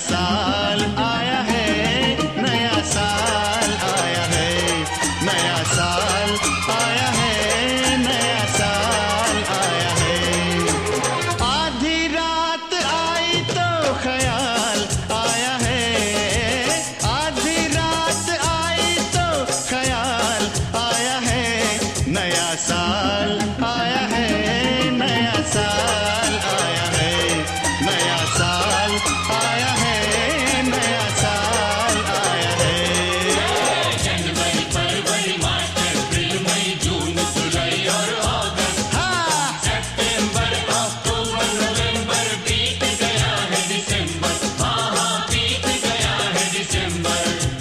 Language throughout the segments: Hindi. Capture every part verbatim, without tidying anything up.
साल आया है, नया साल आया है, नया साल आया है, नया साल आया है। आधी रात आई तो ख्याल आया है, आधी रात आई तो ख्याल आया है, नया साल आया है, नया साल आया है, नया साल आया है, नया साल आया है। जनवरी फरवरी मार्च अप्रैल मई जून जुलाई और अगस्त, हाँ सितंबर अक्टूबर नवंबर बीत गया है दिसंबर, हाँ हाँ बीत गया है दिसंबर।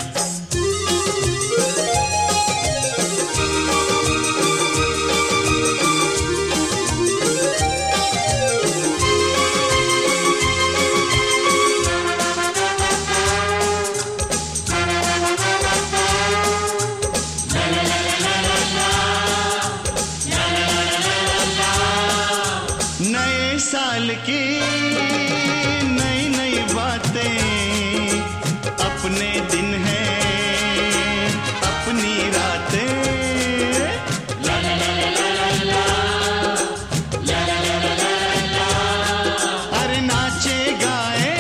नए साल की नई नई बातें, अपने दिन हैं अपनी रातें। ला ला ला ला ला ला ला ला ला ला ला ला। अरे नाचे गाए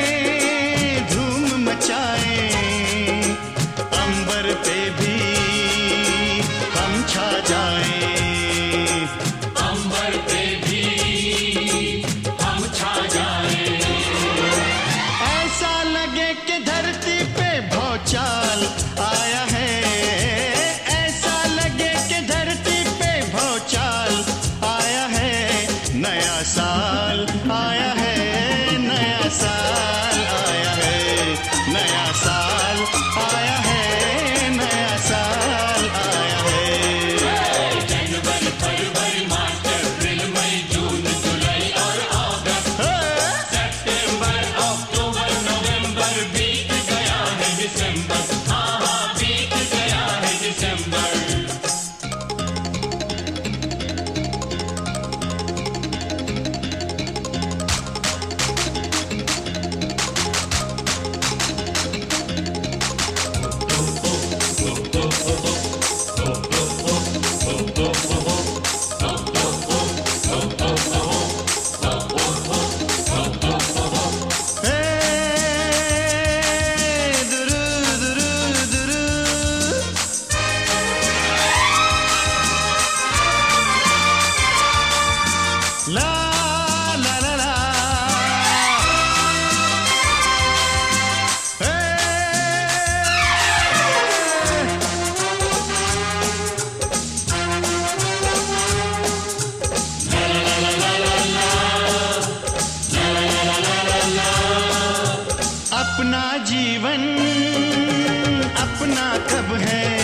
धूम मचाए, अंबर पे भी हम छा जाए, अंबर पे भी हम छा जाए। ऐसा लगे कि धरती पे भौचाल आया है, ऐसा लगे कि धरती पे भौचाल आया है, नया साल आया है, नया साल आया है, नया साल आया है, नया साल आया है। जनवरी फरवरी मार्च अप्रैल मई जून जुलाई और अगस्त, सितंबर अक्टूबर नवंबर बीत गया है दिसंबर, हाँ हाँ बीत गया है दिसंबर। ए, दुरू, दुरू, दुरू। ला ला ला ला। ए, अपना जीवन अपना कब है,